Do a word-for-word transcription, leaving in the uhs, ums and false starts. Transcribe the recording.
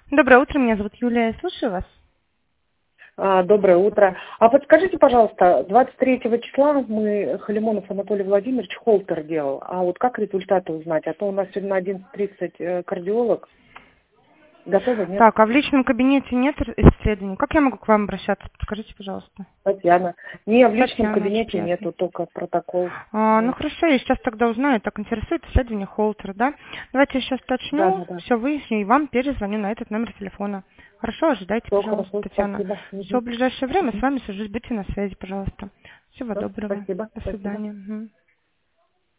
Доброе утро, меня зовут Юлия, я слушаю вас. А, Доброе утро. А подскажите, пожалуйста, двадцать третьего числа мы, Халимонов Анатолий Владимирович, холтер делал. А вот как результаты узнать? А то у нас сегодня на одиннадцать тридцать э, кардиолог. Готовы, нет? Так, а в личном кабинете нет р- исследований? Как я могу к вам обращаться? Подскажите, пожалуйста. Татьяна. Не, в личном Татьяна, очень кабинете приятно. нету, только протокол. А, ну Вот. хорошо, я сейчас тогда узнаю, так интересует исследование Холтера, да? Давайте я сейчас Да, уточню, да, да. все выясню и вам перезвоню на этот номер телефона. Хорошо, ожидайте, Все пожалуйста, хорошо, Татьяна. спасибо. Все, Мгм. в ближайшее время с Мгм. вами свяжусь, будьте на связи, пожалуйста. Всего Всё, доброго. спасибо, До спасибо. свидания. Мгм.